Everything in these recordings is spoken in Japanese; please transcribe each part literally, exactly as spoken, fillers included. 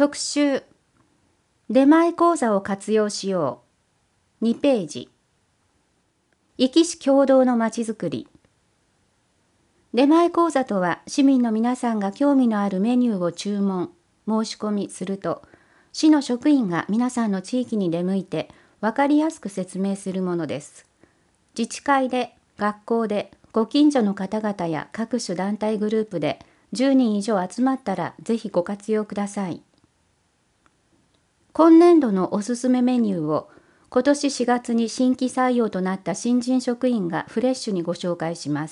特集出前講座を活用しようにページ。壱岐市共同のまちづくり。出前講座とは、市民の皆さんが興味のあるメニューを注文申し込みすると、市の職員が皆さんの地域に出向いて分かりやすく説明するものです。自治会で、学校で、ご近所の方々や各種団体グループでじゅうにん以上集まったらぜひご活用ください。今年度のおすすめメニューを今年しがつに新規採用となった新人職員がフレッシュにご紹介します。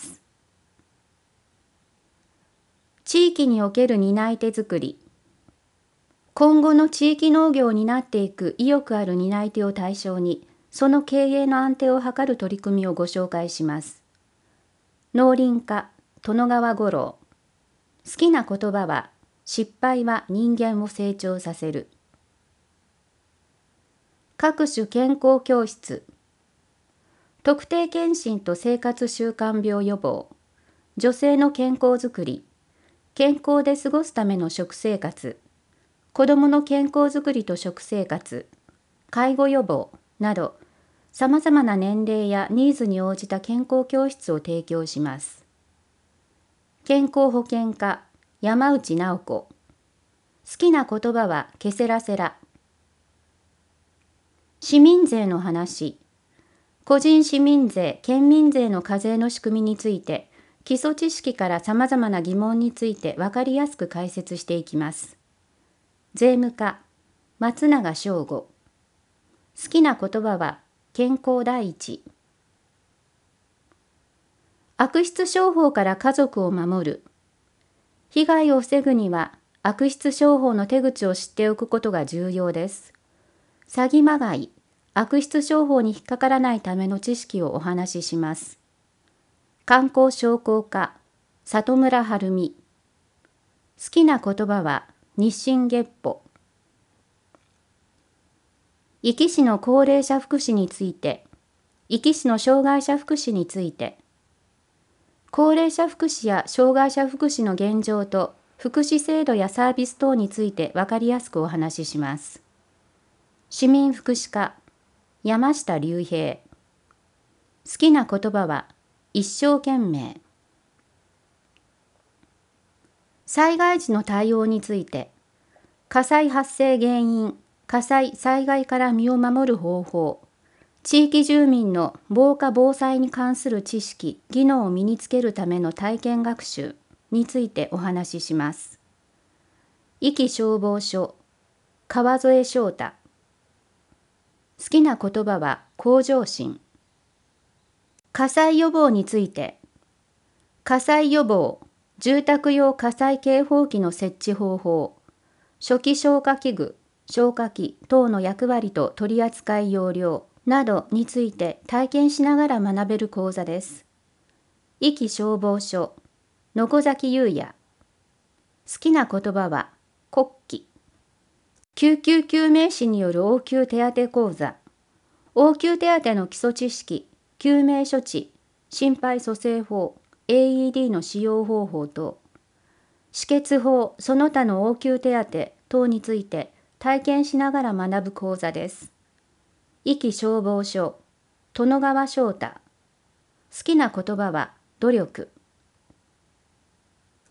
地域における担い手づくり。今後の地域農業を担っていく意欲ある担い手を対象に、その経営の安定を図る取り組みをご紹介します。農林課、殿川五郎。好きな言葉は、失敗は人間を成長させる。各種健康教室。特定健診と生活習慣病予防。女性の健康づくり。健康で過ごすための食生活。子どもの健康づくりと食生活。介護予防など、さまざまな年齢やニーズに応じた健康教室を提供します。健康保険課、山内直子。好きな言葉はケセラセラ。市民税の話。個人市民税、県民税の課税の仕組みについて、基礎知識からさまざまな疑問について分かりやすく解説していきます。税務課、松永翔吾。好きな言葉は健康第一。悪質商法から家族を守る。被害を防ぐには悪質商法の手口を知っておくことが重要です。詐欺まがい、悪質商法に引っかからないための知識をお話しします。観光商工課、里村晴美。好きな言葉は日進月歩。壱岐市の高齢者福祉について、壱岐市の障害者福祉について、高齢者福祉や障害者福祉の現状と福祉制度やサービス等について分かりやすくお話しします。市民福祉課、山下隆平。好きな言葉は一生懸命。災害時の対応について、火災発生原因、火災・災害から身を守る方法、地域住民の防火・防災に関する知識・技能を身につけるための体験学習についてお話しします。壱岐消防署、川添翔太。好きな言葉は向上心。火災予防について、火災予防、住宅用火災警報器の設置方法、初期消火器具、消火器等の役割と取扱要領などについて体験しながら学べる講座です。壱岐消防署、野古崎優也。好きな言葉は国旗。救急救命士による応急手当講座。応急手当の基礎知識、救命処置、心肺蘇生法、エーイーディー の使用方法等、止血法、その他の応急手当等について体験しながら学ぶ講座です。壱岐消防署、殿川翔太。好きな言葉は努力。